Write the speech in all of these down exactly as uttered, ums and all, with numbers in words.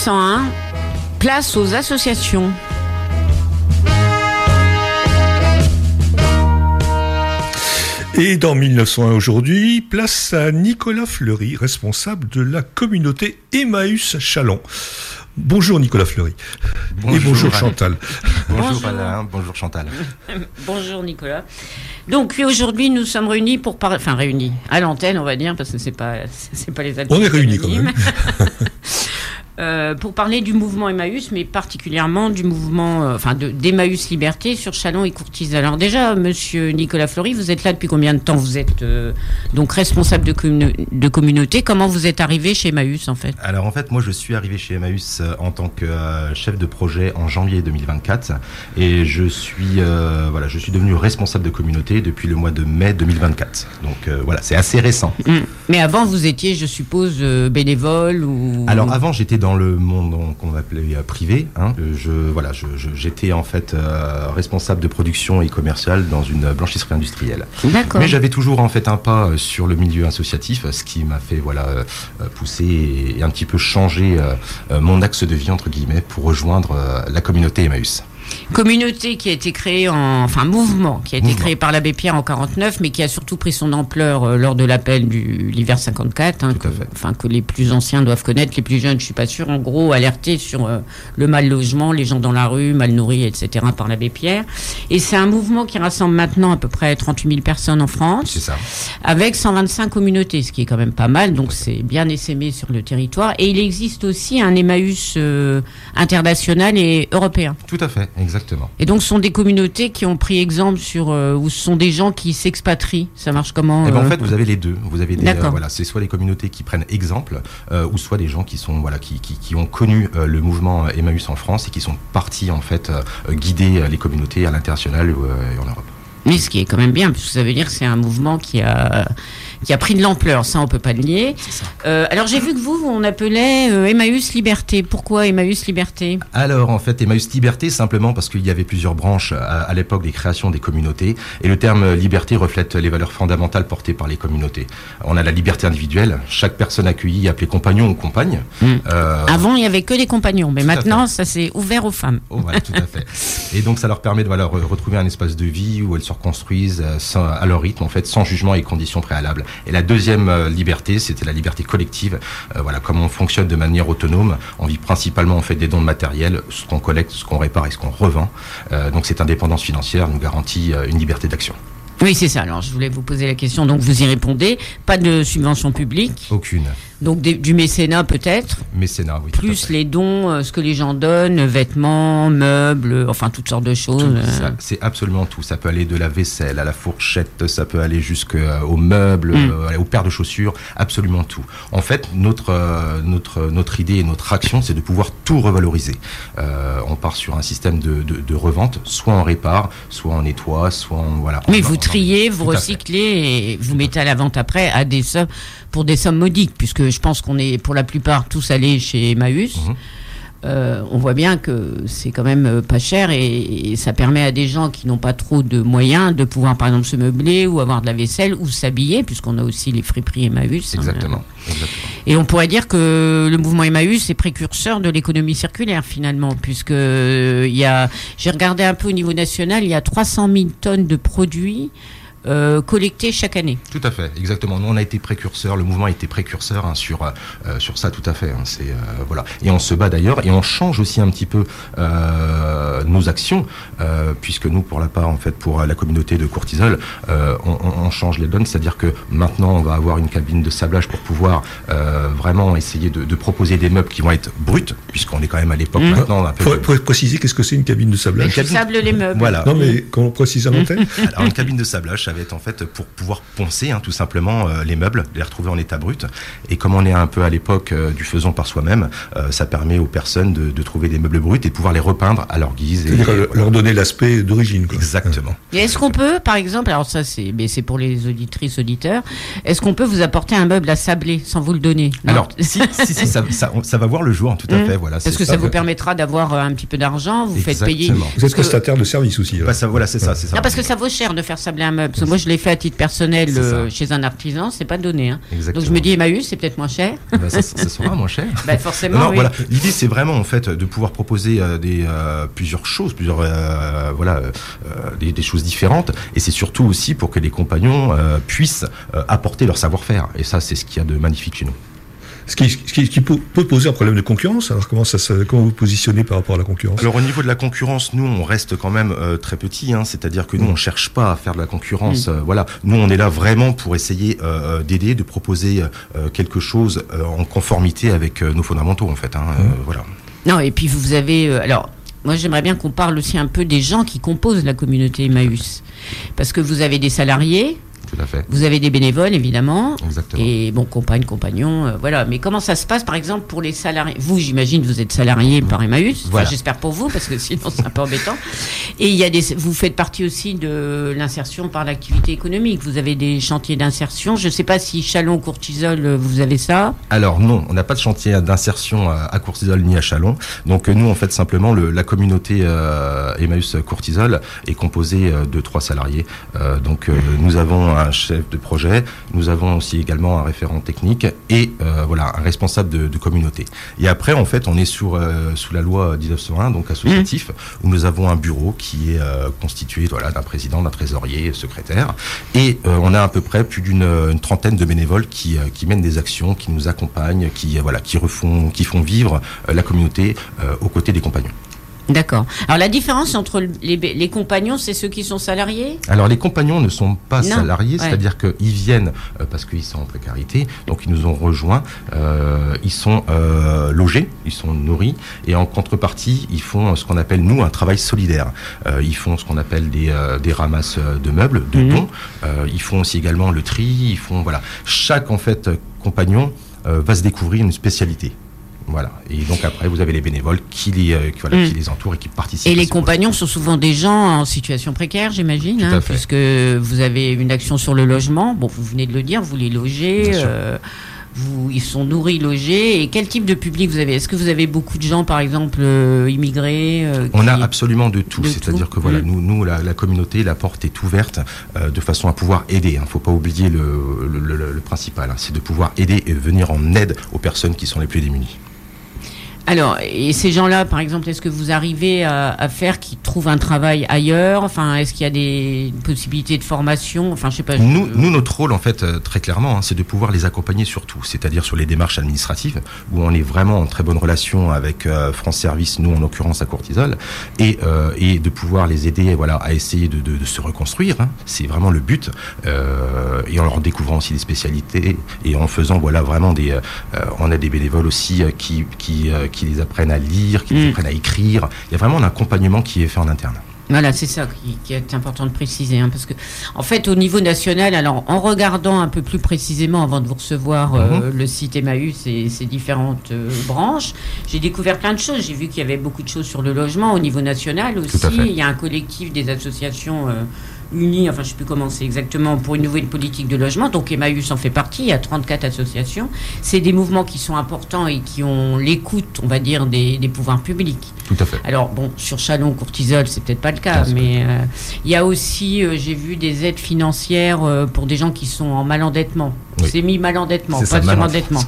cent un, place aux associations. Et dans mille neuf cent un aujourd'hui, place à Nicolas Fleury, responsable de la communauté Emmaüs Châlons. Bonjour Nicolas Fleury. Bonjour, et bonjour Alain. Chantal. Bonjour, Bonjour Alain, bonjour Chantal. Bonjour Nicolas. Donc oui, aujourd'hui nous sommes réunis pour parler, enfin réunis à l'antenne on va dire parce que c'est pas c'est pas les On est réunis quand même. Euh, pour parler du mouvement Emmaüs, mais particulièrement du mouvement, euh, enfin de, d'Emmaüs Liberté sur Châlons et Courtises. Alors déjà, Monsieur Nicolas Fleury, vous êtes là depuis combien de temps? Vous êtes euh, donc responsable de, commun- de communauté. Comment vous êtes arrivé chez Emmaüs en fait? Alors en fait, moi je suis arrivé chez Emmaüs euh, en tant que euh, chef de projet en janvier deux mille vingt-quatre et je suis euh, voilà, je suis devenu responsable de communauté depuis le mois de mai deux mille vingt-quatre. Donc euh, voilà, c'est assez récent. Mmh. Mais avant, vous étiez, je suppose, euh, bénévole ou... Alors avant, j'étais dans le monde qu'on appelait euh, privé. Hein. Je, voilà, je, je, j'étais en fait euh, responsable de production et commercial dans une blanchisserie industrielle. D'accord. Mais j'avais toujours en fait un pas sur le milieu associatif, ce qui m'a fait voilà euh, pousser et, et un petit peu changer euh, mon axe de vie entre guillemets pour rejoindre euh, la communauté Emmaüs. Communauté qui a été créée en, enfin mouvement qui a été Mouvement. créé par l'abbé Pierre en quarante-neuf, mais qui a surtout pris son ampleur euh, lors de l'appel du l'hiver cinquante-quatre, hein, Tout à que, fait. enfin que les plus anciens doivent connaître, les plus jeunes, je suis pas sûre. En gros, alerter sur euh, le mal logement, les gens dans la rue, mal nourris, et cetera par l'abbé Pierre. Et c'est un mouvement qui rassemble maintenant à peu près trente-huit mille personnes en France, C'est ça. avec cent vingt-cinq communautés, ce qui est quand même pas mal. Donc c'est bien essaimé sur le territoire. Et il existe aussi un Emmaüs euh, international et européen. Tout à fait, exactement. Et donc, ce sont des communautés qui ont pris exemple sur, euh, ou ce sont des gens qui s'expatrient. Ça marche comment Eh ben, euh, en fait, vous avez les deux. Vous avez des, D'accord. euh, voilà, c'est soit les communautés qui prennent exemple, euh, ou soit des gens qui sont, voilà, qui, qui, qui ont connu euh, le mouvement Emmaüs en France et qui sont partis en fait euh, guider euh, les communautés à l'international euh, et en Europe. Mais ce qui est quand même bien, parce que ça veut dire que c'est un mouvement qui a, qui a pris de l'ampleur. Ça, on peut pas le nier. C'est ça. Euh, alors, j'ai vu que vous, on appelait euh, Emmaüs Liberté. Pourquoi Emmaüs Liberté? Alors en fait, Emmaüs Liberté, simplement parce qu'il y avait plusieurs branches à, à l'époque des créations des communautés, et le terme liberté reflète les valeurs fondamentales portées par les communautés. On a la liberté individuelle, chaque personne accueillie est appelée compagnon ou compagne. Mm. Euh, Avant, il y avait que des compagnons, mais Tout à maintenant, ça s'est ouvert aux femmes. Oh, voilà, tout à fait. Et donc, ça leur permet de voilà, re- retrouver un espace de vie où elles se reconstruisent euh, sans- à leur rythme, en fait, sans jugement et conditions préalables. Et la deuxième euh, liberté, c'était la liberté collective. Euh, voilà, comme on fonctionne de manière autonome, on vit principalement en fait des dons de matériel, ce qu'on collecte, ce qu'on répare et ce qu'on revend. Euh, donc, cette indépendance financière nous garantit euh, une liberté d'action. Oui, c'est ça. Alors, je voulais vous poser la question, donc vous y répondez. Pas de subvention publique, Aucune. donc des- du mécénat peut-être. Mécénat, oui. tout à Plus fait. les dons, euh, ce que les gens donnent, vêtements, meubles, euh, enfin toutes sortes de choses. Tout, euh. ça, c'est absolument tout. Ça peut aller de la vaisselle à la fourchette, ça peut aller jusqu'aux meubles, Mm. euh, aux paires de chaussures, absolument tout. En fait, notre euh, notre notre idée et notre action, c'est de pouvoir tout revaloriser. Euh, on part sur un système de, de, de revente, soit on répare, soit on nettoie, soit on voilà. Mais on- vous on- triez, vous Tout à fait. recyclez et vous mettez à la vente après à des sommes, pour des sommes modiques, puisque je pense qu'on est pour la plupart tous allés chez Emmaüs. Mhm. Euh, on voit bien que c'est quand même euh, pas cher et, et ça permet à des gens qui n'ont pas trop de moyens de pouvoir par exemple se meubler ou avoir de la vaisselle ou s'habiller, puisqu'on a aussi les friperies Emmaüs. Exactement. hein. Exactement. Et on pourrait dire que le mouvement Emmaüs est précurseur de l'économie circulaire finalement, puisque euh, il y a, j'ai regardé un peu au niveau national, il y a trois cent mille tonnes de produits euh, collectés chaque année. Tout à fait, exactement. Nous, on a été précurseurs, le mouvement a été précurseur hein, sur euh, sur ça, tout à fait. Hein, c'est euh, voilà, et on se bat d'ailleurs, et on change aussi un petit peu euh, nos actions, euh, puisque nous, pour la part en fait, pour la communauté de Courtiseul, euh, on, on, on change les donnes, c'est-à-dire que maintenant, on va avoir une cabine de sablage pour pouvoir euh, vraiment essayer de, de proposer des meubles qui vont être bruts, puisqu'on est quand même à l'époque Mmh. maintenant. On a un peu Faut, de- faut préciser qu'est-ce que c'est une cabine de sablage. Une cabine- Sable les meubles. Voilà. Non mais quand on précise à l'antenne. Alors une cabine de sablage, ça va être en fait pour pouvoir poncer hein, tout simplement euh, les meubles, les retrouver en état brut. Et comme on est un peu à l'époque euh, du faisons par soi-même, euh, ça permet aux personnes de, de trouver des meubles bruts et de pouvoir les repeindre à leur guise. Et, C'est-à-dire et leur- voilà. leur donner l'aspect d'origine. quoi. Exactement. Et est-ce qu'on peut, par exemple, alors ça c'est, mais c'est pour les auditrices, auditeurs, est-ce qu'on peut vous apporter un meuble à sabler sans vous le donner? Non. Alors si, si, si ça, ça, ça va voir le jour, tout à Mmh. fait. Voilà, Parce c'est que ça, vous permettra d'avoir euh, un petit peu d'argent, vous faites payer. Exactement. Vous êtes Parce que- prestataire de service aussi. là. Bah, ça, voilà, c'est ça, c'est ça. Non, parce que ça vaut cher de faire sabler un meuble. Parce que moi, je l'ai fait à titre personnel euh, chez un artisan, c'est pas donné. Hein. Donc je me dis Emmaüs, c'est peut-être moins cher. Ben, ça, ça sera moins cher. Ben, forcément. Non, non, oui. Voilà. L'idée, c'est vraiment en fait de pouvoir proposer euh, des euh, plusieurs choses, plusieurs euh, voilà, euh, des, des choses différentes. Et c'est surtout aussi pour que les compagnons euh, puissent euh, apporter leur savoir-faire. Et ça, c'est ce qu'il y a de magnifique chez nous. Ce qui, ce qui, ce qui peut poser un problème de concurrence. Alors comment ça, comment vous positionnez par rapport à la concurrence? Alors au niveau de la concurrence, nous on reste quand même euh, très petit, hein, c'est-à-dire que nous on cherche pas à faire de la concurrence. Mmh. Euh, voilà, nous on est là vraiment pour essayer euh, d'aider, de proposer euh, quelque chose euh, en conformité avec euh, nos fondamentaux en fait. Hein, mmh. euh, voilà. Non, et puis vous avez euh, alors. Moi, j'aimerais bien qu'on parle aussi un peu des gens qui composent la communauté Emmaüs. Parce que vous avez des salariés, Tout à fait. Vous avez des bénévoles, évidemment. Exactement. Et bon, compagnes, compagnons, euh, voilà. Mais comment ça se passe, par exemple, pour les salariés? Vous, j'imagine, vous êtes salarié par Emmaüs. Voilà. Enfin, j'espère pour vous, parce que sinon, c'est un peu embêtant. Et il y a des, vous faites partie aussi de l'insertion par l'activité économique. Vous avez des chantiers d'insertion. Je ne sais pas si Châlons, Courtisol, vous avez ça. Alors non, on n'a pas de chantier d'insertion à Courtisol ni à Châlons. Donc nous, en fait, simplement, le, la communauté euh, Emmaüs Courtisol est composée euh, de trois salariés. Euh, donc euh, nous avons un chef de projet, nous avons aussi également un référent technique et euh, voilà un responsable de, de communauté. Et après, en fait, on est sur euh, sous la loi dix-neuf cent un, donc associatif, mmh. où nous avons un bureau qui est euh, constitué voilà d'un président, d'un trésorier, secrétaire, et euh, on a à peu près plus d'une une trentaine de bénévoles qui euh, qui mènent des actions, qui nous accompagnent, qui euh, voilà qui refont, qui font vivre euh, la communauté euh, aux côtés des compagnons. D'accord. Alors la différence entre les, les compagnons, c'est ceux qui sont salariés ? Alors les compagnons ne sont pas non. salariés, ouais. c'est-à-dire qu'ils viennent euh, parce qu'ils sont en précarité, donc ils nous ont rejoints, euh, ils sont euh, logés, ils sont nourris, et en contrepartie, ils font ce qu'on appelle, nous, un travail solidaire. Euh, ils font ce qu'on appelle des, euh, des ramasses de meubles, de mmh. dons, euh, ils font aussi également le tri, ils font, voilà. Chaque, en fait, compagnon euh, va se découvrir une spécialité. Voilà. Et donc après, vous avez les bénévoles qui les, euh, qui, voilà, mmh. qui les entourent et qui participent. Et les compagnons sont souvent des gens en situation précaire, j'imagine, hein, puisque vous avez une action sur le logement. Bon, vous venez de le dire, vous les logez, euh, vous, ils sont nourris, logés. Et quel type de public vous avez ? Est-ce que vous avez beaucoup de gens, par exemple, euh, immigrés euh, On qui... a absolument de tout. De C'est-à-dire tout. que voilà, mmh. nous, nous la, la communauté, la porte est ouverte euh, de façon à pouvoir aider. Il hein. ne faut pas oublier le, le, le, le principal, hein, c'est de pouvoir aider et venir en aide aux personnes qui sont les plus démunies. Alors, et ces gens-là, par exemple, est-ce que vous arrivez à, à faire qu'ils trouvent un travail ailleurs ? Enfin, est-ce qu'il y a des possibilités de formation ? Enfin, je sais pas. Je... Nous, nous, notre rôle, en fait, euh, très clairement, hein, c'est de pouvoir les accompagner sur tout, c'est-à-dire sur les démarches administratives, où on est vraiment en très bonne relation avec euh, France Service, nous en l'occurrence à Courtisol, et, euh, et de pouvoir les aider, voilà, à essayer de, de, de se reconstruire. Hein, c'est vraiment le but, euh, et en leur découvrant aussi des spécialités et en faisant, voilà, vraiment des. Euh, on a des bénévoles aussi euh, qui, qui, euh, qui qui les apprennent à lire, qui mmh. les apprennent à écrire. Il y a vraiment un accompagnement qui est fait en interne. Voilà, c'est ça qui, qui est important de préciser, hein, parce que, en fait, au niveau national, alors en regardant un peu plus précisément avant de vous recevoir mmh. euh, le site Emmaüs et ses différentes euh, branches, j'ai découvert plein de choses. J'ai vu qu'il y avait beaucoup de choses sur le logement au niveau national aussi. Il y a un collectif des associations euh, unies, enfin je ne sais plus comment c'est exactement, pour une nouvelle politique de logement. Donc Emmaüs en fait partie. Il y a trente-quatre associations. C'est des mouvements qui sont importants et qui ont l'écoute, on va dire, des, des pouvoirs publics. Tout à fait. Alors bon, sur Châlons, Courtisol, c'est peut-être pas le cas, Bien mais euh, il y a aussi, euh, j'ai vu des aides financières euh, pour des gens qui sont en malendettement. Oui. C'est mis malendettement, pas surendettement.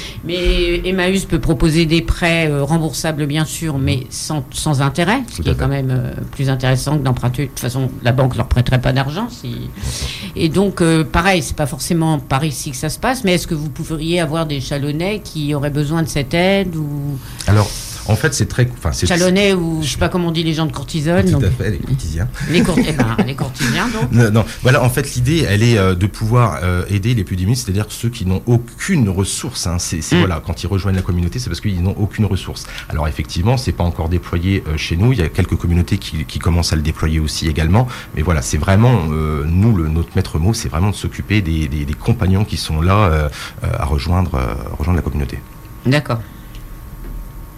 Mais Emmaüs peut proposer des prêts euh, remboursables, bien sûr, mais sans, sans intérêt, ce Tout qui est fait. Quand même euh, plus intéressant que d'emprunter. De toute façon, la banque leur prêterait pas d'argent. Si... Et donc, euh, pareil, c'est pas forcément par ici que ça se passe, mais est-ce que vous pourriez avoir des Chalonnais qui auraient besoin de cette aide ou... Alors, en fait, c'est très... Enfin, c'est... Chalonnais ou je sais pas comment on dit les gens de Courtisol. Tout donc... à fait, les courtisiens. Les, court... eh ben, les courtisiens, donc. Non, non, voilà, en fait, l'idée, elle est euh, de pouvoir euh, aider les plus démunis, c'est-à-dire ceux qui n'ont aucune ressource. Hein. C'est, c'est, mmh. voilà, quand ils rejoignent la communauté, c'est parce qu'ils n'ont aucune ressource. Alors, effectivement, c'est pas encore déployé euh, chez nous. Il y a quelques communautés qui, qui commencent à le déployer aussi également. Mais voilà, c'est vraiment, euh, nous, le, notre maître mot, c'est vraiment de s'occuper des, des, des compagnons qui sont là euh, à rejoindre, euh, rejoindre la communauté. D'accord.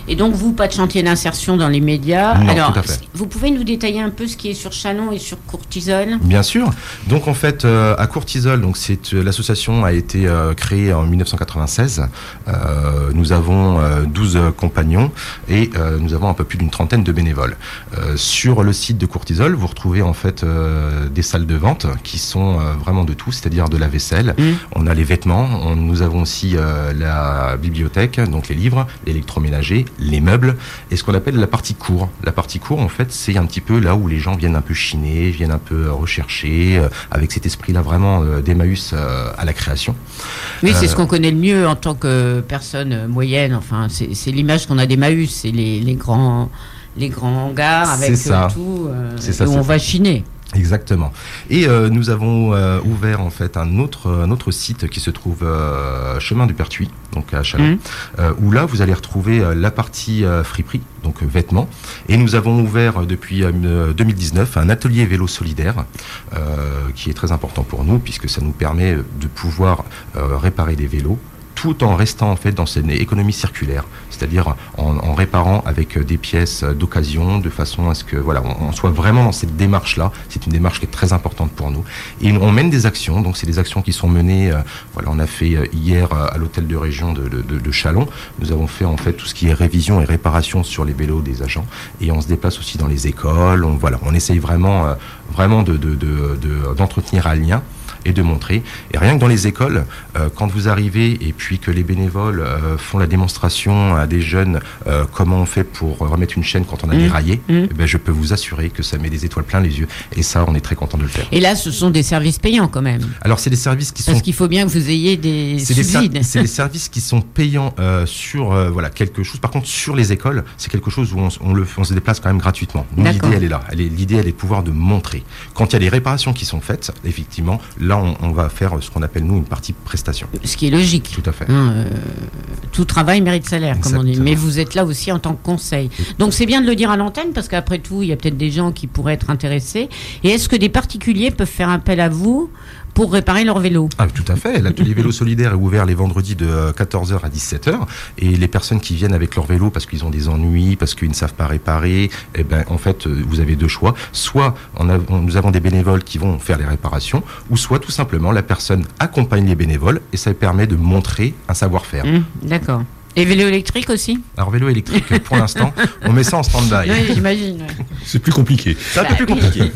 Et donc, vous, pas de chantier d'insertion dans les médias. Non, Alors, tout à fait. vous pouvez nous détailler un peu ce qui est sur Châlons et sur Courtizolle ? Bien sûr. Donc en fait, euh, à Courtizolle, donc c'est euh, l'association a été euh, créée en mille neuf cent quatre-vingt-seize. Euh, nous avons euh, douze compagnons et euh, nous avons un peu plus d'une trentaine de bénévoles. Euh, sur le site de Courtizolle, vous retrouvez en fait euh, des salles de vente qui sont euh, vraiment de tout, c'est-à-dire de la vaisselle. Mmh. On a les vêtements. On, nous avons aussi euh, la bibliothèque, donc les livres, l'électroménager, les meubles et ce qu'on appelle la partie cour. La partie cour, en fait, c'est un petit peu là où les gens viennent un peu chiner, viennent un peu rechercher, euh, avec cet esprit-là vraiment euh, d'Emmaüs euh, à la création. Oui, c'est euh, ce qu'on connaît le mieux en tant que personne moyenne. Enfin, c'est, c'est l'image qu'on a d'Emmaüs, c'est les, les grands, les grands hangars avec euh, tout, euh, c'est ça, où c'est on va chiner. Exactement. Et euh, nous avons euh, ouvert en fait un autre un autre site qui se trouve euh, chemin du Pertuis, donc à Châlons, mmh. euh, où là vous allez retrouver euh, la partie euh, friperie, donc euh, vêtements. Et nous avons ouvert euh, depuis euh, deux mille dix-neuf un atelier vélo solidaire euh, qui est très important pour nous puisque ça nous permet de pouvoir euh, réparer des vélos, tout en restant en fait dans cette économie circulaire, c'est-à-dire en, en réparant avec des pièces d'occasion, de façon à ce que voilà, on, on soit vraiment dans cette démarche-là. C'est une démarche qui est très importante pour nous. Et on mène des actions, donc c'est des actions qui sont menées. Euh, voilà, on a fait euh, hier euh, à l'hôtel de région de, de, de, de Châlons. Nous avons fait en fait tout ce qui est révision et réparation sur les vélos des agents, et on se déplace aussi dans les écoles. On voilà, on essaye vraiment, euh, vraiment de, de, de, de, d'entretenir un lien et de montrer. Et rien que dans les écoles, euh, quand vous arrivez et puis que les bénévoles euh, font la démonstration à des jeunes euh, comment on fait pour remettre une chaîne quand on a mmh. déraillé, mmh. eh ben, je peux vous assurer que ça met des étoiles plein les yeux. Et ça, on est très content de le faire. Et là, ce sont des services payants quand même. Alors, c'est des services qui Parce sont... Parce qu'il faut bien que vous ayez des c'est subsides. Des ser... c'est des services qui sont payants euh, sur euh, voilà, quelque chose. Par contre, sur les écoles, c'est quelque chose où on, on, le, on se déplace quand même gratuitement. Nous, l'idée, elle est là. Elle est, l'idée, elle est de pouvoir de montrer. Quand il y a des réparations qui sont faites, effectivement, là, on, on va faire ce qu'on appelle, nous, une partie prestation. Ce qui est logique. Tout à fait. Hein, euh, tout travail mérite salaire, Exactement. Comme on dit. Mais vous êtes là aussi en tant que conseil. Donc, c'est bien de le dire à l'antenne, parce qu'après tout, il y a peut-être des gens qui pourraient être intéressés. Et est-ce que des particuliers peuvent faire appel à vous pour réparer leur vélo? Ah, tout à fait. L'atelier vélo solidaire est ouvert les vendredis de quatorze heures à dix-sept heures. Et les personnes qui viennent avec leur vélo parce qu'ils ont des ennuis, parce qu'ils ne savent pas réparer, eh ben, en fait, vous avez deux choix. Soit on a, on, nous avons des bénévoles qui vont faire les réparations, ou soit tout simplement la personne accompagne les bénévoles et ça permet de montrer un savoir-faire. Mmh, d'accord. Et vélo électrique aussi? Alors vélo électrique, pour l'instant, on met ça en stand-by. Oui, j'imagine. Ouais. C'est plus compliqué. C'est un peu plus compliqué.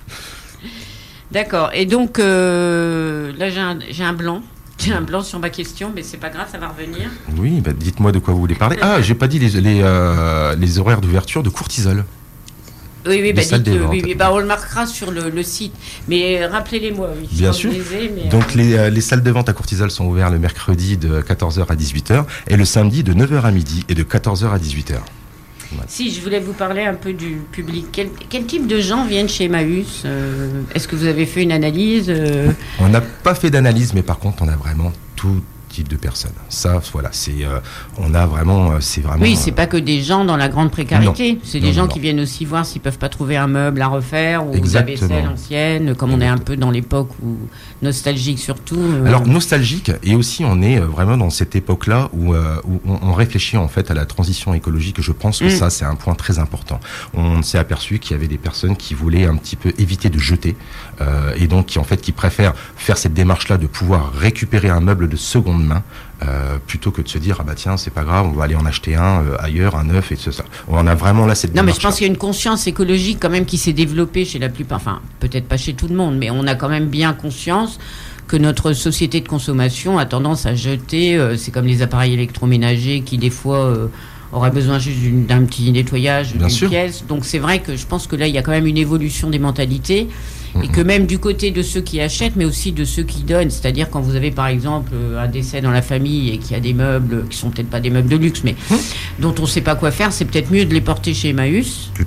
D'accord. Et donc, euh, là, j'ai un, j'ai un blanc. J'ai un blanc sur ma question, mais c'est pas grave, ça va revenir. Oui, bah, dites-moi de quoi vous voulez parler. Ah, j'ai pas dit les, les, euh, les horaires d'ouverture de Courtizolle. Oui, oui, bah, dites, euh, oui, oui bah, on le marquera sur le, le site. Mais euh, rappelez-les-moi, oui. Bien sûr. Ai, mais, Donc, euh... les, euh, les salles de vente à Courtizolle sont ouvertes le mercredi de quatorze heures à dix-huit heures et le samedi de neuf heures à midi et de quatorze heures à dix-huit heures. Voilà. Si, je voulais vous parler un peu du public. Quel, quel type de gens viennent chez Emmaüs? euh, Est-ce que vous avez fait une analyse? euh... On n'a pas fait d'analyse, mais par contre, on a vraiment tout type de personnes. Ça, voilà, c'est, euh, on a vraiment, c'est vraiment. Oui, c'est euh... pas que des gens dans la grande précarité. Non. C'est des non, gens non. qui viennent aussi voir s'ils peuvent pas trouver un meuble à refaire ou Exactement. la vaisselle ancienne, comme on est un peu dans l'époque où nostalgique surtout. Euh... Alors nostalgique, et aussi on est vraiment dans cette époque-là où, euh, où on, on réfléchit en fait à la transition écologique. Je pense que mmh. ça, c'est un point très important. On s'est aperçu qu'il y avait des personnes qui voulaient un petit peu éviter de jeter, euh, et donc qui en fait qui préfèrent faire cette démarche-là de pouvoir récupérer un meuble de seconde main. Euh, plutôt que de se dire ah bah tiens c'est pas grave, on va aller en acheter un euh, ailleurs, un neuf et tout ça. On a vraiment là cette non mais je pense qu'il y a une conscience écologique quand même qui s'est développée chez la plupart, enfin peut-être pas chez tout le monde, mais on a quand même bien conscience que notre société de consommation a tendance à jeter, euh, c'est comme les appareils électroménagers qui des fois euh, auraient besoin juste d'une, d'un petit nettoyage bien d'une sûr. pièce. Donc c'est vrai que je pense que là il y a quand même une évolution des mentalités. Et que même du côté de ceux qui achètent, mais aussi de ceux qui donnent, c'est-à-dire quand vous avez par exemple un décès dans la famille et qu'il y a des meubles qui sont peut-être pas des meubles de luxe, mais mmh. dont on ne sait pas quoi faire, c'est peut-être mieux de les porter chez Emmaüs. Tout à fait.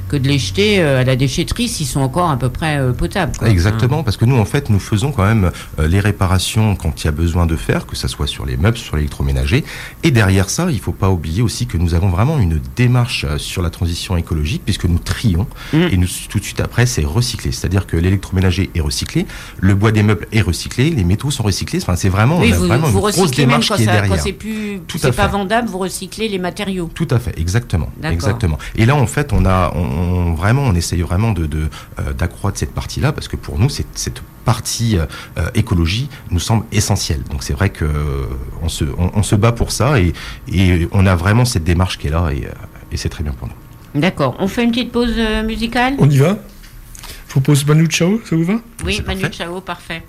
que de les jeter à la déchetterie s'ils sont encore à peu près potables, quoi. Exactement, parce que nous, en fait, nous faisons quand même euh, les réparations quand il y a besoin de faire, que ce soit sur les meubles, sur l'électroménager. Et derrière ça, il ne faut pas oublier aussi que nous avons vraiment une démarche sur la transition écologique, puisque nous trions, mmh. et nous, tout de suite après, c'est recyclé. C'est-à-dire que l'électroménager est recyclé, le bois des meubles est recyclé, les métaux sont recyclés. Enfin, c'est vraiment, oui, on a vous, vraiment vous une grosse démarche qui est ça, derrière. Quand c'est plus, tout c'est pas vendable, vous recyclez les matériaux. Tout à fait, exactement, D'accord. exactement. Et là, en fait, on a, on, on vraiment, on essaye vraiment de, de euh, d'accroître cette partie-là, parce que pour nous, c'est, cette partie euh, écologie nous semble essentielle. Donc c'est vrai que euh, on se, on, on se bat pour ça, et, et on a vraiment cette démarche qui est là, et, euh, et c'est très bien pour nous. D'accord. On fait une petite pause euh, musicale. On y va. Je propose Manu Chao, ça vous va? Oui, c'est Manu parfait. Chao, parfait.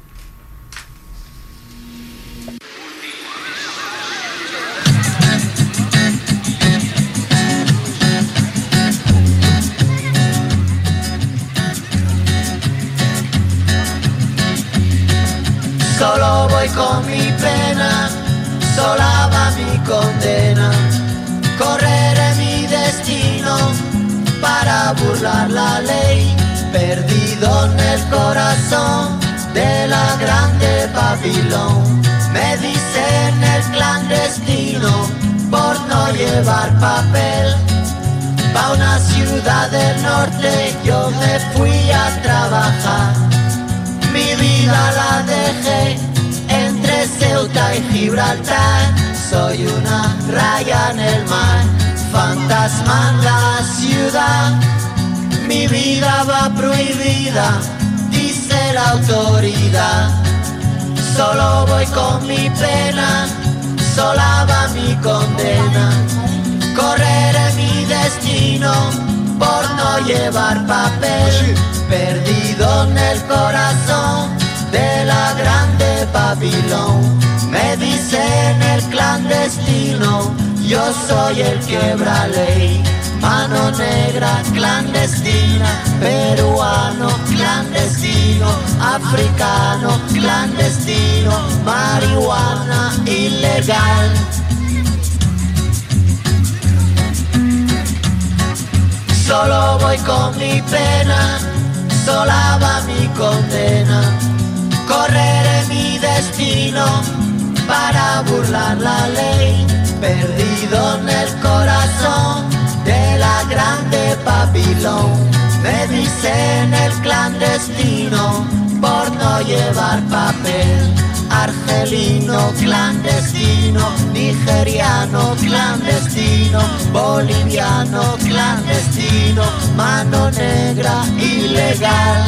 Solo voy con mi pena, sola va mi condena. Correré mi destino para burlar la ley, perdido en el corazón de la grande Babilón. Me dicen el clandestino por no llevar papel. Pa' una ciudad del norte yo me fui a trabajar. Mi vida la dejé entre Ceuta y Gibraltar. Soy una raya en el mar, fantasma en la ciudad. Mi vida va prohibida, dice la autoridad. Solo voy con mi pena, sola va mi condena. Correré mi destino por no llevar papel, perdido en el corazón de la grande Babilón. Me dicen el clandestino, yo soy el quebra ley. Mano negra clandestina, peruano clandestino, africano clandestino, marihuana ilegal. Solo voy con mi pena, sola va mi condena. Correré mi destino para burlar la ley, perdido en el corazón de la grande Babilón. Me dicen el clandestino por no llevar papel. Argelino clandestino, nigeriano clandestino, boliviano clandestino, mano negra ilegal.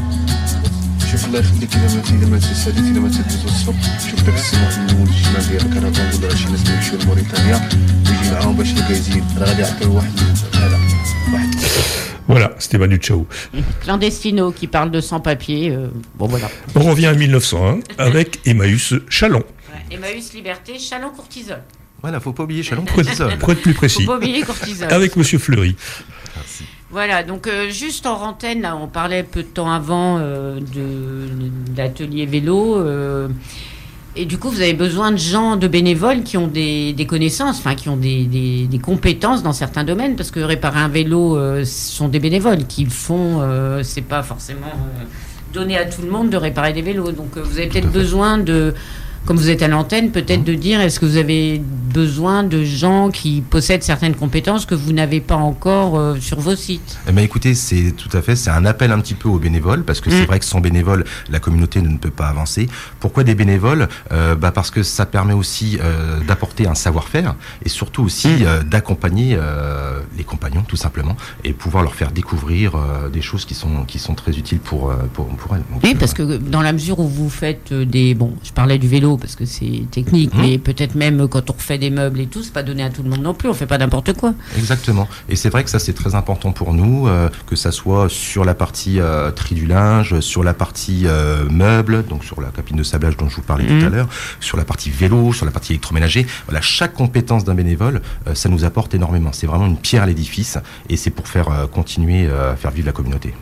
شوف الله يخليك اذا ما اذا ما تساليت اذا ما تدوز الصبح شوف داك السماح الاول الشمال ديال الكرفان ولا شي ناس يمشيو لموريتانيا ويجي معاهم باش الكايزين راه غادي يعطيو واحد هذا واحد. Voilà, c'était Manu Chao. Clandestino qui parle de sans-papiers. Euh, bon voilà. On revient à mille neuf cent un avec Emmaüs Chalon. Ouais, Emmaüs Liberté, Chalon Courtisol. Voilà, faut pas oublier Chalon Pour être, Courtisol. pour être plus précis. Faut pas oublier Courtisol. Avec Monsieur Fleury. Merci. Voilà, donc euh, juste en antenne, là, on parlait peu de temps avant euh, de, de l'atelier vélo. Euh, et du coup, vous avez besoin de gens, de bénévoles qui ont des, des connaissances, enfin qui ont des, des, des compétences dans certains domaines, parce que réparer un vélo, euh, ce sont des bénévoles qui le font. Euh, c'est pas forcément euh, donné à tout le monde de réparer des vélos. Donc, euh, vous avez peut-être besoin de, comme vous êtes à l'antenne, peut-être de dire, est-ce que vous avez besoin de gens qui possèdent certaines compétences que vous n'avez pas encore euh, sur vos sites? Eh ben, écoutez, c'est tout à fait, c'est un appel un petit peu aux bénévoles, parce que mmh. c'est vrai que sans bénévoles, la communauté ne peut pas avancer. Pourquoi des bénévoles? euh, bah Parce que ça permet aussi euh, d'apporter un savoir-faire, et surtout aussi mmh. euh, d'accompagner euh, les compagnons, tout simplement, et pouvoir leur faire découvrir euh, des choses qui sont, qui sont très utiles pour, pour, pour elles. Donc, oui, euh, parce que dans la mesure où vous faites des... Bon, je parlais du vélo, parce que c'est technique, mmh. mais peut-être même quand on refait des meubles et tout, c'est pas donné à tout le monde non plus, on fait pas n'importe quoi. Exactement, et c'est vrai que ça c'est très important pour nous, euh, que ça soit sur la partie euh, tri du linge, sur la partie euh, meubles, donc sur la cabine de sablage dont je vous parlais mmh. tout à l'heure, sur la partie vélo, sur la partie électroménager. Voilà, chaque compétence d'un bénévole, euh, ça nous apporte énormément. C'est vraiment une pierre à l'édifice, et c'est pour faire euh, continuer euh, à faire vivre la communauté.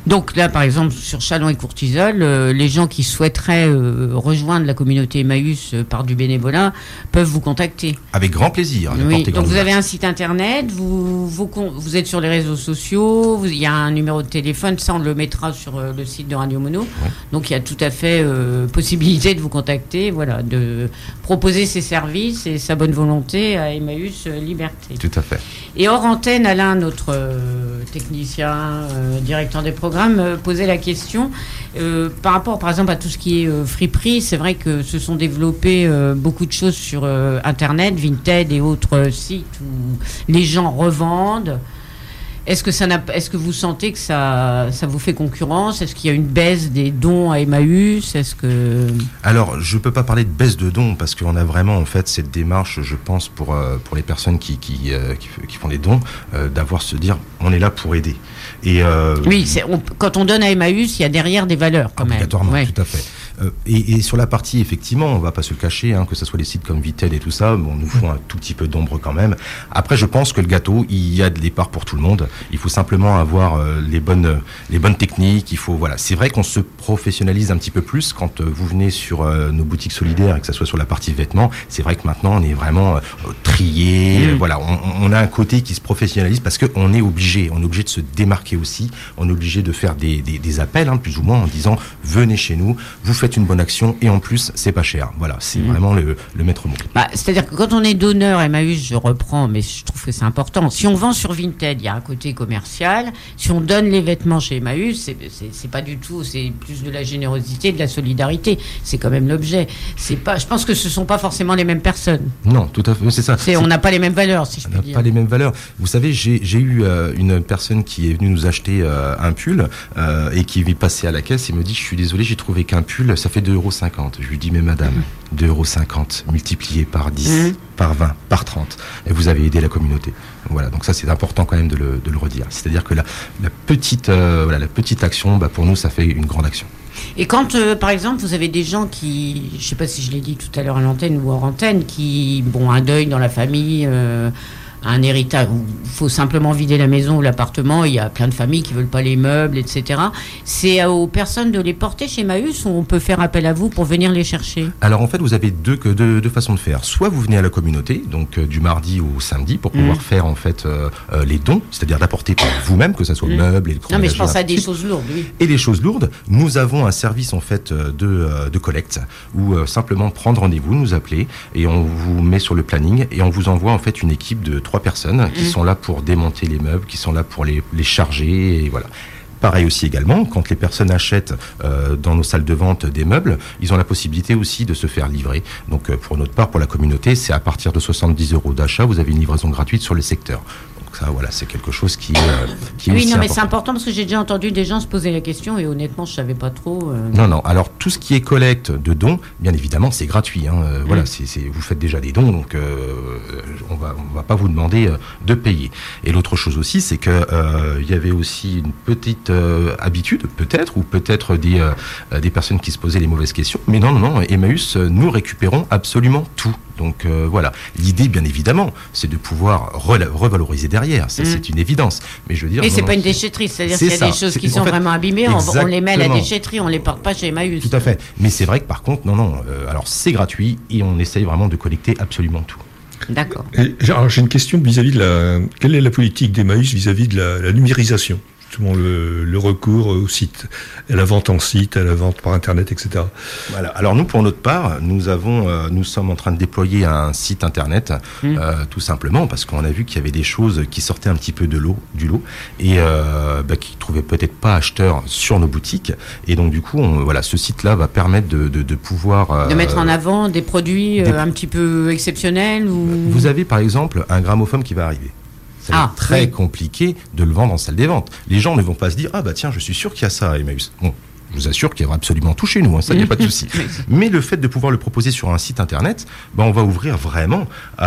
Donc là, par exemple, sur Châlons et Courtizols, euh, les gens qui souhaiteraient euh, rejoindre la communauté Emmaüs euh, par du bénévolat peuvent vous contacter. Avec grand plaisir. Oui. Donc vous avez un site internet, vous, vous, vous êtes sur les réseaux sociaux, il y a un numéro de téléphone, ça on le mettra sur euh, le site de Radio Mono. Ouais. Donc il y a tout à fait euh, possibilité de vous contacter, voilà, de proposer ses services et sa bonne volonté à Emmaüs euh, Liberté. Tout à fait. Et hors antenne, Alain, notre euh, technicien, euh, directeur des programmes, euh, posait la question euh, par rapport, par exemple, à tout ce qui est euh, friperie. C'est vrai que se sont développées euh, beaucoup de choses sur euh, Internet, Vinted et autres euh, sites où les gens revendent. Est-ce que, ça n'a, est-ce que vous sentez que ça, ça vous fait concurrence ? Est-ce qu'il y a une baisse des dons à Emmaüs ? Est-ce que... Alors, je ne peux pas parler de baisse de dons parce qu'on a vraiment en fait cette démarche, je pense, pour, euh, pour les personnes qui, qui, euh, qui, qui font des dons, euh, d'avoir se dire on est là pour aider. Et, euh, oui, c'est, on, quand on donne à Emmaüs, il y a derrière des valeurs quand obligatoirement, même. Obligatoirement, ouais. Tout à fait. Euh, et, et sur la partie, effectivement, on ne va pas se le cacher, hein, que ce soit les sites comme Vinted et tout ça, bon, nous font un tout petit peu d'ombre quand même. Après, je pense que le gâteau, il y a des parts pour tout le monde. Il faut simplement avoir euh, les bonnes les bonnes techniques. Il faut voilà. C'est vrai qu'on se professionnalise un petit peu plus quand euh, vous venez sur euh, nos boutiques solidaires et que ça soit sur la partie vêtements. C'est vrai que maintenant on est vraiment euh, trié. Mmh. Euh, voilà, on, on a un côté qui se professionnalise parce que on est obligé. On est obligé de se démarquer aussi. On est obligé de faire des des, des appels, hein, plus ou moins, en disant venez chez nous, vous faites une bonne action et en plus c'est pas cher. Voilà, c'est mmh. vraiment le, le maître mot. Bah, c'est-à-dire que quand on est donneur Emmaüs, je reprends, mais je trouve que c'est important. Si on vend sur Vinted, il y a un côté commercial. Si on donne les vêtements chez Emmaüs, c'est, c'est, c'est pas du tout, c'est plus de la générosité, de la solidarité. C'est quand même l'objet. C'est pas, je pense que ce sont pas forcément les mêmes personnes. Non, tout à fait, c'est ça. C'est, c'est, on n'a pas les mêmes valeurs, si je puis dire. On n'a pas les mêmes valeurs. Vous savez, j'ai, j'ai eu euh, une personne qui est venue nous acheter euh, un pull euh, et qui est passée à la caisse et me dit, je suis désolé, j'ai trouvé qu'un pull, ça fait deux euros cinquante. Je lui dis, mais madame, mmh. deux euros cinquante multiplié par dix, mmh. par vingt, par trente, et vous avez aidé la communauté. Voilà, donc ça c'est important quand même de le, de le redire. C'est-à-dire que la, la, petite, euh, voilà, la petite action, bah, pour nous, ça fait une grande action. Et quand, euh, par exemple, vous avez des gens qui, je ne sais pas si je l'ai dit tout à l'heure à l'antenne ou hors antenne, qui, bon, un deuil dans la famille, euh, un héritage, il faut simplement vider la maison ou l'appartement, il y a plein de familles qui ne veulent pas les meubles, et cetera. C'est aux personnes de les porter chez Emmaüs ou on peut faire appel à vous pour venir les chercher ? Alors en fait, vous avez deux, deux, deux façons de faire. Soit vous venez à la communauté, donc euh, du mardi au samedi, pour pouvoir mmh. faire en fait euh, euh, les dons, c'est-à-dire d'apporter par vous-même, que ce soit mmh. meubles et le Non mais je pense à des choses lourdes, oui. Et les choses lourdes, nous avons un service en fait de, de collecte, où euh, simplement prendre rendez-vous, nous appeler, et on vous met sur le planning, et on vous envoie en fait une équipe de trois personnes qui mmh. sont là pour démonter les meubles, qui sont là pour les, les charger, et voilà. Pareil aussi également, quand les personnes achètent euh, dans nos salles de vente des meubles, ils ont la possibilité aussi de se faire livrer. Donc euh, pour notre part, pour la communauté, c'est à partir de soixante-dix euros d'achat, vous avez une livraison gratuite sur le secteur. Donc ça, voilà, c'est quelque chose qui, euh, qui est oui, aussi non, mais important. c'est important parce que j'ai déjà entendu des gens se poser la question et honnêtement, je savais pas trop. Euh... Non, non. Alors tout ce qui est collecte de dons, bien évidemment, c'est gratuit. Hein. Euh, mmh. Voilà, c'est, c'est, vous faites déjà des dons, donc euh, on va, on va pas vous demander euh, de payer. Et l'autre chose aussi, c'est que euh, il y avait aussi une petite euh, habitude, peut-être, ou peut-être des euh, des personnes qui se posaient les mauvaises questions. Mais non, non, non. Emmaüs, nous récupérons absolument tout. Donc euh, voilà, l'idée bien évidemment, c'est de pouvoir re- revaloriser derrière, ça, mmh. c'est une évidence. Mais je veux dire, et non, c'est non, pas une c'est, déchetterie, c'est-à-dire c'est qu'il y a ça. des choses c'est, qui sont en fait, vraiment abîmées, on, on les met à la déchetterie, on les porte pas chez Emmaüs. Tout à fait. Mais c'est vrai que par contre, non, non. Euh, alors c'est gratuit et on essaye vraiment de collecter absolument tout. D'accord. Et, alors, j'ai une question vis-à-vis de la. Quelle est la politique d'Emmaüs vis-à-vis de la, la numérisation ? Justement, le, le recours au site, à la vente en site, à la vente par Internet, et cetera. Voilà. Alors nous, pour notre part, nous avons, euh, nous sommes en train de déployer un site Internet, mmh. euh, tout simplement parce qu'on a vu qu'il y avait des choses qui sortaient un petit peu de l'eau, du lot, et euh, bah, qui trouvaient peut-être pas acheteurs sur nos boutiques. Et donc du coup, on, voilà, ce site-là va permettre de, de, de pouvoir euh, de mettre en avant des produits des... Euh, un petit peu exceptionnels ou. Vous avez par exemple un gramophone qui va arriver. Ça va ah, être très oui. compliqué de le vendre en salle des ventes. Les gens ne vont pas se dire « Ah bah tiens, je suis sûr qu'il y a ça à Emmaüs ». Bon, je vous assure qu'il y aura absolument tout chez nous, hein, ça, il n'y a pas de souci. Mais le fait de pouvoir le proposer sur un site internet, bah, on va ouvrir vraiment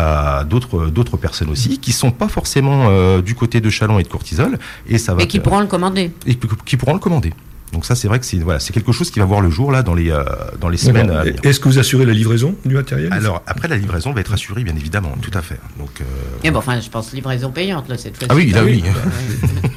à d'autres, d'autres personnes aussi, qui ne sont pas forcément euh, du côté de Châlons et de Courtizols. Et ça va et qui faire... pourront le commander. Et qui pourront le commander. Donc ça, c'est vrai que c'est, voilà, c'est quelque chose qui va voir le jour là dans les, euh, dans les semaines à venir. Est-ce que vous assurez la livraison du matériel ? Alors, après, la livraison va être assurée, bien évidemment, tout à fait. Donc, euh... Et bon, enfin, je pense livraison payante, là, cette fois-ci. Ah oui, là, oui.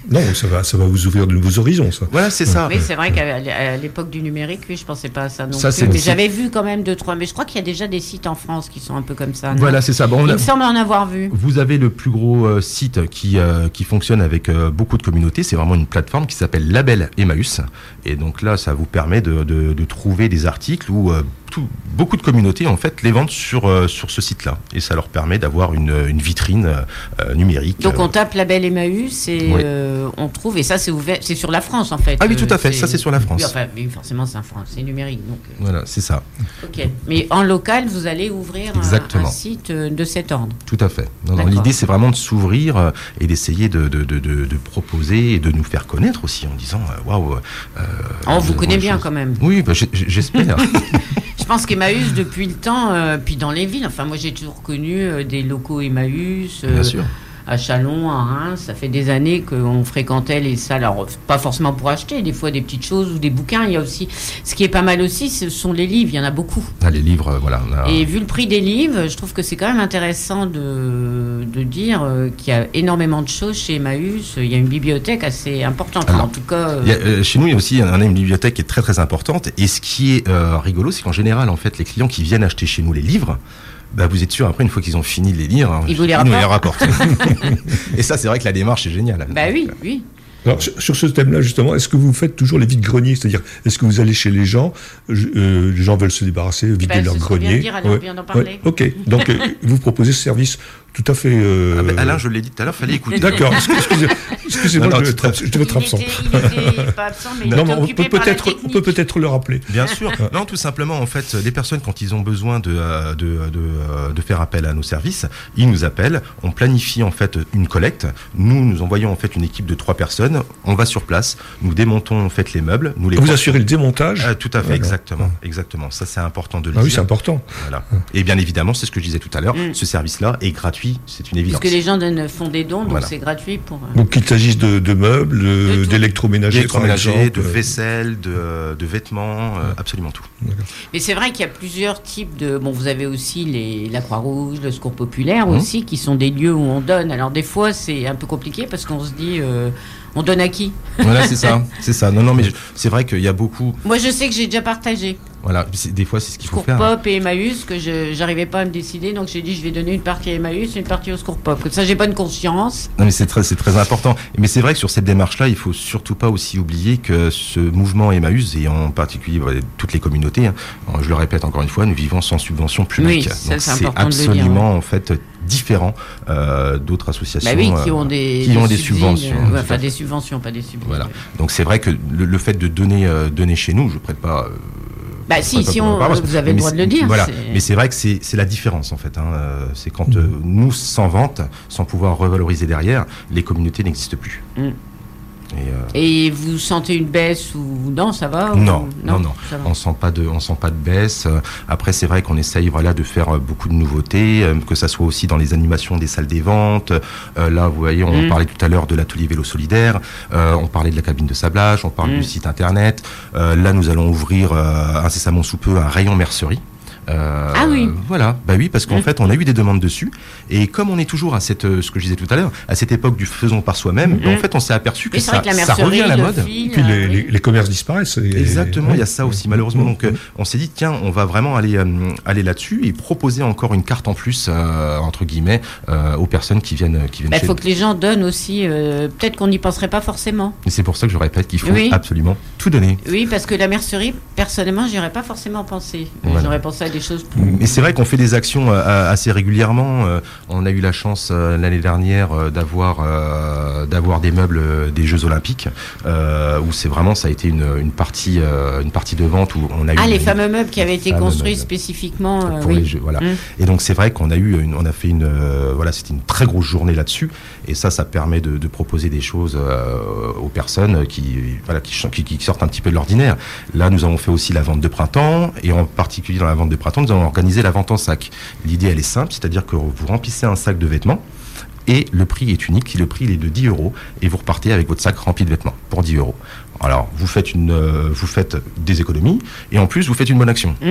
Non, ça va, ça va vous ouvrir de nouveaux horizons, ça. Voilà, c'est ça. Oui, c'est vrai qu'à l'époque du numérique, oui, je pensais pas à ça non Ça, plus. c'est- Mais c'est- j'avais vu quand même deux, trois. Mais je crois qu'il y a déjà des sites en France qui sont un peu comme ça. non Voilà, c'est ça. Bon, on Il a- me semble en avoir vu. Vous avez le plus gros euh, site qui, euh, qui fonctionne avec euh, beaucoup de communautés. C'est vraiment une plateforme qui s'appelle Label Emmaüs. Et donc là, ça vous permet de, de, de trouver des articles où euh, tout, beaucoup de communautés en fait les vendent sur, euh, sur ce site-là. Et ça leur permet d'avoir une, une vitrine euh, numérique. Donc euh. on tape Label Emmaüs et Oui. euh, on trouve, et ça c'est ouvert, c'est sur la France en fait. Ah oui, tout à Euh, fait, ça, c'est sur la France. Oui, enfin, oui, forcément c'est en France, c'est numérique. Donc, euh, Voilà, c'est ça. ok. Mais en local, vous allez ouvrir un, Exactement. un site euh, de cet ordre. Tout à fait. Non, non, D'accord. l'idée, c'est vraiment de s'ouvrir euh, et d'essayer de, de, de, de, de proposer et de nous faire connaître aussi en disant euh, waouh. euh, On nous vous avons connaît des bien choses. quand même. Oui, bah, j'ai- j'espère. Je pense qu'Emmaüs, depuis le temps, euh, puis dans les villes, enfin moi j'ai toujours connu euh, des locaux Emmaüs. euh, Bien sûr. À Châlons, à Reims, ça fait des années qu'on fréquentait les salles. Alors, pas forcément pour acheter, des fois des petites choses ou des bouquins. Il y a aussi, ce qui est pas mal aussi, ce sont les livres. Il y en a beaucoup. Ah, les livres, euh, voilà. on a- Et vu le prix des livres, je trouve que c'est quand même intéressant de, de dire euh, qu'il y a énormément de choses chez Emmaüs. Il y a une bibliothèque assez importante. Enfin, Alors, en tout cas, euh, Il y a, euh, chez nous, il y a aussi on a une bibliothèque qui est très très importante. Et ce qui est euh, rigolo, c'est qu'en général, en fait, les clients qui viennent acheter chez nous les livres, bah, vous êtes sûr, après, une fois qu'ils ont fini de les lire, hein, Ils vous les nous les rapportent. rapportent. Et ça, c'est vrai que la démarche est géniale. bah oui, oui. Alors, sur sur ce thème-là, justement, est-ce que vous faites toujours les vides-greniers? C'est-à-dire, est-ce que vous allez chez les gens, je- euh, les gens veulent se débarrasser, vider ben, leur c'est ce qu'on vient de grenier. dire, alors on vient d'en parler. Ok, donc euh, vous proposez ce service tout à fait... euh, Ah, bah, Alain, je l'ai dit tout à l'heure, fallait écouter. D'accord, excusez- excusez-moi, Non, non, je devais tout à être abs- je devais être Il absent. était, il était pas absent, mais il Non, était mais on occupé peut par la peut-être, on technique. peut peut-être le rappeler. Bien sûr. Non, tout simplement, en fait, les personnes, quand ils ont besoin de, euh, de, de, euh, de faire appel à nos services, ils nous appellent, on planifie en fait une collecte. Nous, nous envoyons en fait une équipe de trois personnes. On va sur place, nous démontons en fait les meubles, nous les Vous portons. assurez le démontage. Ah, tout à fait, D'accord. exactement, exactement. Ça, c'est important de le Ah oui, dire. c'est important. Voilà. Et bien évidemment, c'est ce que je disais tout à l'heure. Mm. Ce service-là est gratuit, c'est une évidence. Puisque les gens donnent, font des dons, donc Voilà. c'est gratuit pour. euh, Donc qu'il s'agisse de, de meubles, de- De tout. d'électroménager, par D'électroménager, exemple. de euh, vaisselle, de, de vêtements, euh, absolument tout. Mais c'est vrai qu'il y a plusieurs types de. Bon, vous avez aussi les, la Croix-Rouge, le Secours Populaire Mmh. aussi, qui sont des lieux où on donne. Alors des fois, c'est un peu compliqué parce qu'on se dit, euh, on donne à qui? Voilà, c'est ça, c'est ça. Non, non, mais je- c'est vrai qu'il y a beaucoup. Moi, je sais que j'ai déjà partagé Voilà, c'est- des fois, c'est ce qu'il faut Secours faire. Pop et Emmaüs, que je j'arrivais pas à me décider, donc j'ai dit je vais donner une partie à Emmaüs et une partie au Secours Pop. Comme ça, j'ai bonne conscience. Non, mais c'est très, c'est très important. Mais c'est vrai que sur cette démarche-là, il faut surtout pas aussi oublier que ce mouvement Emmaüs, et en particulier voilà, toutes les communautés, hein, je le répète encore une fois, nous vivons sans subvention publique. Oui, ça, Donc c'est c'est important de le dire, absolument en fait différent euh, d'autres associations. Bah oui, qui euh, ont des, qui ont des subsides, subventions. euh, tout à enfin, fait. des subventions, pas des subventions. Voilà. Donc c'est vrai que le, le fait de donner, euh, donner chez nous, je prête pas. euh, Bah je si, prête pas si pour ma on, paroisse, vous avez mais le droit c'est- de le dire. Voilà. c'est- Mais c'est vrai que c'est c'est la différence en fait. Hein. Euh, C'est quand euh, nous, sans vente, sans pouvoir revaloriser derrière, les communautés n'existent plus. Mm. Et, euh, Et vous sentez une baisse ou non, ça va Non, ou- non, non. ça va. On sent pas de, on sent pas de baisse. Euh, Après, c'est vrai qu'on essaye, voilà, de faire euh, beaucoup de nouveautés, euh, que ça soit aussi dans les animations des salles des ventes. Euh, là, vous voyez, on Mm. parlait tout à l'heure de l'atelier vélo solidaire. Euh, on parlait de la cabine de sablage. On parle Mm. du site internet. Euh, là, nous allons ouvrir euh, incessamment sous peu un rayon mercerie. Euh, Ah oui. Voilà, bah oui, parce qu'en Mm. fait, on a eu des demandes dessus, et comme on est toujours à cette, euh, ce que je disais tout à l'heure, à cette époque du faisons par soi-même, Mm. bah, en fait, on s'est aperçu que Oui, c'est ça, vrai que la ça mercerie, revient à la le mode. fil, Et puis les, euh, les, les commerces disparaissent. et- Exactement, ouais. il y a ça aussi malheureusement. Donc euh, on s'est dit tiens, on va vraiment aller euh, aller là-dessus et proposer encore une carte en plus euh, entre guillemets euh, aux personnes qui viennent qui viennent Il chez faut nous. que les gens donnent aussi. euh, Peut-être qu'on n'y penserait pas forcément. Et c'est pour ça que je répète qu'il faut Oui. absolument tout donner. Oui, parce que la mercerie, personnellement, j'y aurais pas forcément pensé. Voilà. J'aurais pensé à des choses plus. Mais c'est vrai qu'on fait des actions euh, assez régulièrement. Euh, on a eu la chance euh, l'année dernière euh, d'avoir euh, d'avoir des meubles euh, des Jeux Olympiques euh, où c'est vraiment ça a été une, une partie euh, une partie de vente où on a eu Ah, les une- fameux meubles qui avaient été fameux construits meubles. spécifiquement. euh, pour oui. les jeux, voilà. Mm. Et donc c'est vrai qu'on a eu, une, on a fait une, euh, voilà, c'était une très grosse journée là-dessus. Et ça, ça permet de, de proposer des choses euh, aux personnes qui, voilà, qui, qui, qui sortent un petit peu de l'ordinaire. Là, nous avons fait aussi la vente de printemps, et en particulier dans la vente de printemps, nous avons organisé la vente en sac. L'idée, elle est simple, c'est-à-dire que vous remplissez un sac de vêtements. Et le prix est unique, le prix il est de dix euros, et vous repartez avec votre sac rempli de vêtements pour dix euros. Alors, vous faites, une, euh, vous faites des économies, et en plus, vous faites une bonne action. Mm.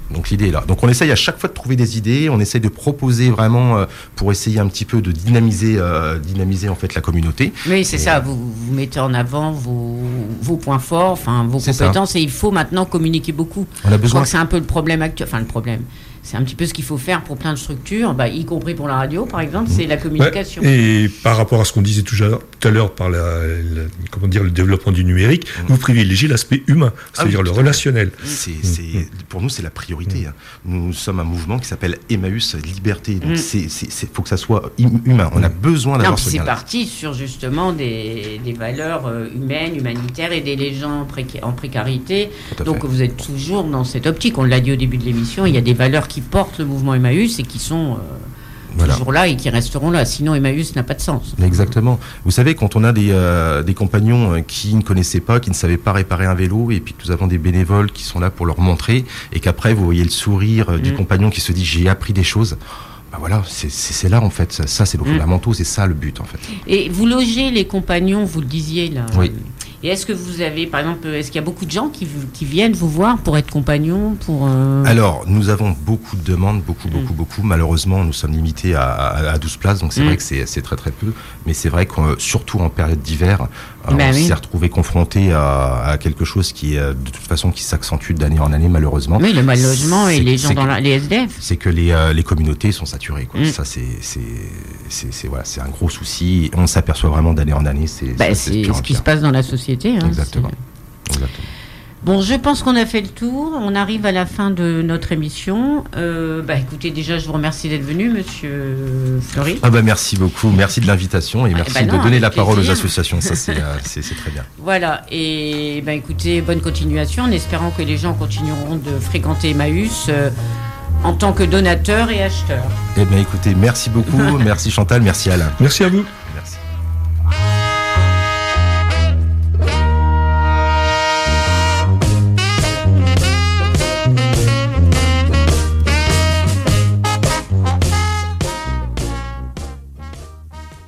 Donc l'idée est là. Donc on essaye à chaque fois de trouver des idées, on essaye de proposer vraiment euh, pour essayer un petit peu de dynamiser, euh, dynamiser en fait la communauté. Oui, c'est et, ça. Vous, vous mettez en avant vos, vos points forts, enfin vos compétences, ça. Et il faut maintenant communiquer beaucoup. On a besoin. Je crois que c'est un peu le problème actuel. Enfin le problème. C'est un petit peu ce qu'il faut faire pour plein de structures, bah, y compris pour la radio, par exemple, c'est la communication. Ouais, et par rapport à ce qu'on disait tout à l'heure par la, la, comment dire, le développement du numérique, mmh. vous privilégiez l'aspect humain, c'est-à-dire ah oui, le relationnel. C'est, c'est, mmh. Pour nous, c'est la priorité. Mmh. Hein. Nous sommes un mouvement qui s'appelle Emmaüs Liberté. Donc, mmh. c'est, c'est, c'est, faut que ça soit humain. On a besoin d'avoir non, ce c'est lien-là. parti sur justement des, des valeurs humaines, humanitaires, aider les gens en précarité. Donc, fait. Vous êtes toujours dans cette optique. On l'a dit au début de l'émission, il y a des valeurs qui portent le mouvement Emmaüs et qui sont euh, voilà. toujours là et qui resteront là. Sinon, Emmaüs n'a pas de sens. Exactement. Vous savez, quand on a des, euh, des compagnons qui ne connaissaient pas, qui ne savaient pas réparer un vélo, et puis que nous avons des bénévoles qui sont là pour leur montrer, et qu'après, vous voyez le sourire mmh. du compagnon qui se dit « j'ai appris des choses », ben voilà, c'est, c'est, c'est là en fait. Ça, ça c'est le mmh. fondamentaux, c'est ça le but en fait. Et vous logez les compagnons, vous le disiez là. Oui. Et est-ce que vous avez, par exemple, est-ce qu'il y a beaucoup de gens qui, qui viennent vous voir pour être compagnons pour euh... Alors, nous avons beaucoup de demandes, beaucoup, beaucoup, mmh. beaucoup. Malheureusement, nous sommes limités à, à, à douze places, donc c'est mmh. vrai que c'est, c'est très, très peu. Mais c'est vrai que, surtout en période d'hiver, bah on oui. s'est retrouvé confronté à, à quelque chose qui, de toute façon, qui s'accentue d'année en année, malheureusement. Oui, le mal logement et les gens dans la, les S D F. C'est que les, euh, les communautés sont saturées, quoi. Mmh. Ça, c'est, c'est, c'est, c'est, voilà, c'est un gros souci. On s'aperçoit vraiment d'année en année. C'est, bah, c'est, c'est ce qui se passe dans la société. Hein, Exactement. Exactement. Bon, je pense qu'on a fait le tour. On arrive à la fin de notre émission. Euh, bah, écoutez, déjà, je vous remercie d'être venu, Monsieur Fleury. Ah bah merci beaucoup, merci de l'invitation et merci bah non, de donner la plaisir. parole aux associations. Ça, c'est, euh, c'est, c'est très bien. Voilà. Et bah, écoutez, bonne continuation, en espérant que les gens continueront de fréquenter Emmaüs euh, en tant que donateurs et acheteurs. Eh bien, écoutez, merci beaucoup, merci Chantal, merci Alain. Merci à vous.